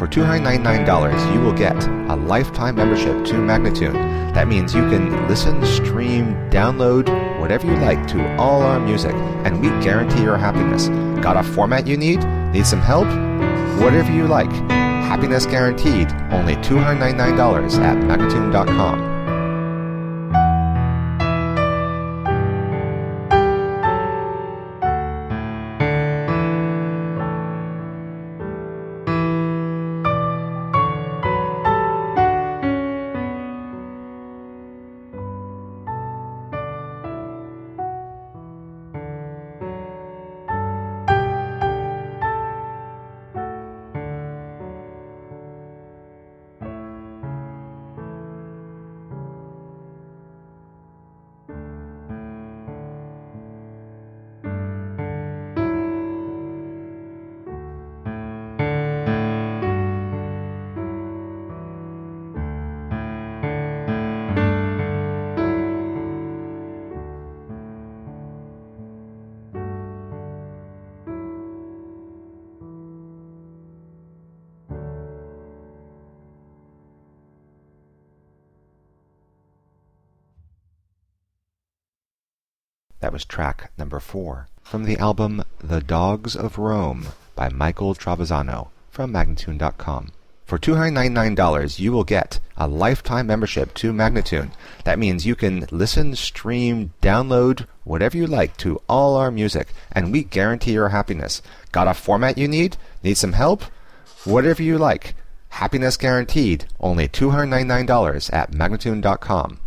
For $299, you will get a lifetime membership to Magnatune. That means you can listen, stream, download, whatever you like to all our music, and we guarantee your happiness. Got a format you need? Need some help? Whatever you like. Happiness guaranteed. Only $299 at Magnatune.com. That was track number 4 from the album The Dogs of Rome by Michael Travazzano from Magnatune.com. For $299, you will get a lifetime membership to Magnatune. That means you can listen, stream, download, whatever you like to all our music, and we guarantee your happiness. Got a format you need? Need some help? Whatever you like. Happiness guaranteed. Only $299 at Magnatune.com.